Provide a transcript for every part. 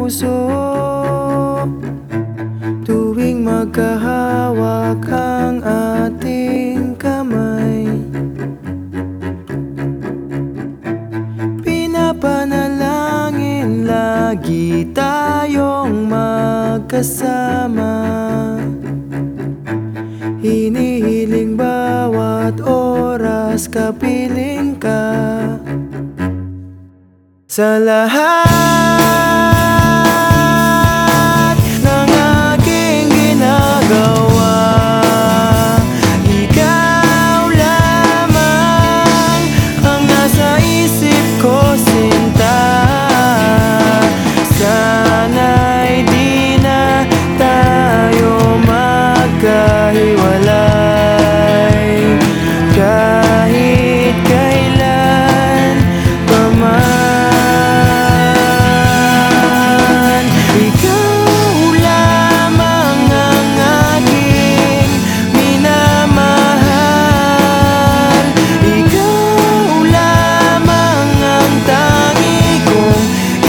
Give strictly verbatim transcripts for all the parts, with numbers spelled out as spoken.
puso tuwing magkahawak ang ating kamay. Pinapanalangin lagi tayong magkasama. Hinihiling bawat oras kapiling ka. Sa lahat ng aking ginagawa, ikaw lamang ang nasa isip ko, sinta. Sana'y di na tayo magkahiwalay kahit kailan pa man. Ikaw lamang ang aking minamahal. Ikaw lamang ang tangi kong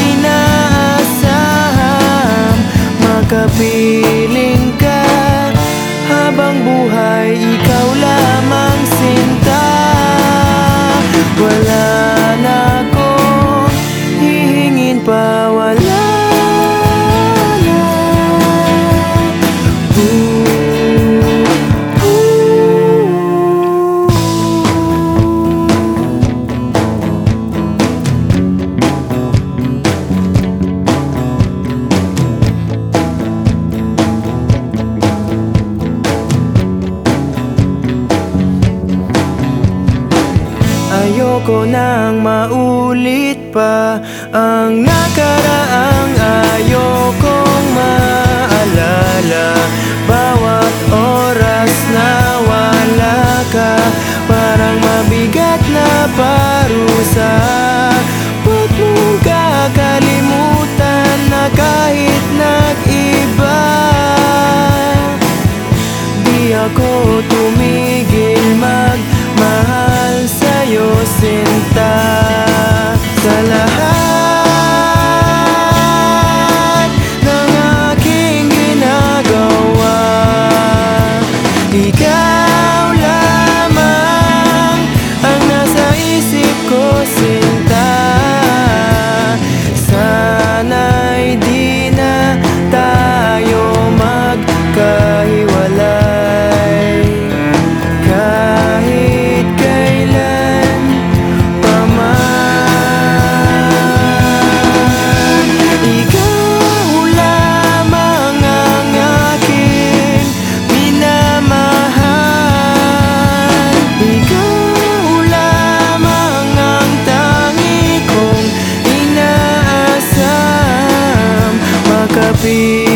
inaasahang makapiling ka habang buhay. Ikaw lamang, sinta. Wala na akong hihingin pa, wala na. Ooh, ooh. Ayoko nang maulit pa ang nakaraang ayokong maalala. Bawat oras na wala ka, parang mabigat na parusa. Huwag mong kakalimutan na kahit nag-iba, di ako tumigil magmahal sa'yo, sinta. Sa lahat ng aking ginagawa, ikaw lamang ang nasa isip ko, sinta. Sana'y di na tayo magkahiwalay kahit kailan pa man. Ikaw lamang ang aking minamahal. Ikaw lamang ang tangi kong inaasam makapiling